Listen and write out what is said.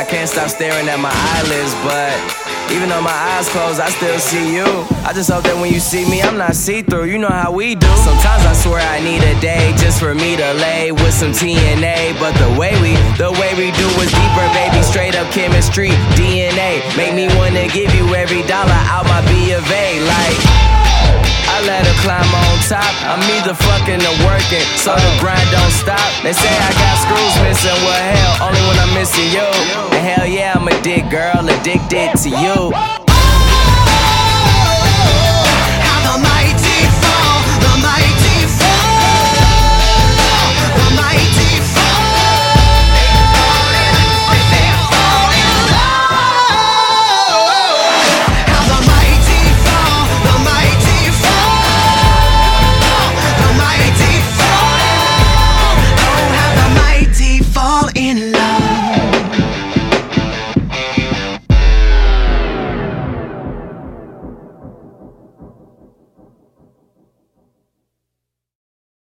I can't stop staring at my eyelids, but even though my eyes closed, I still see you. I just hope that when you see me, I'm not see-through. You know how we do. Sometimes I swear I need a day just for me to lay with some TNA, but the way we do is deeper, baby. Straight up chemistry, DNA. Make me wanna give you every dollar out my B of A. Like, I let her climb on top. I'm either fucking or working, so the grind don't stop. They say I got screws missing, well hell, only when I'm missing you. And hell yeah, I'm a dick girl, addicted to you.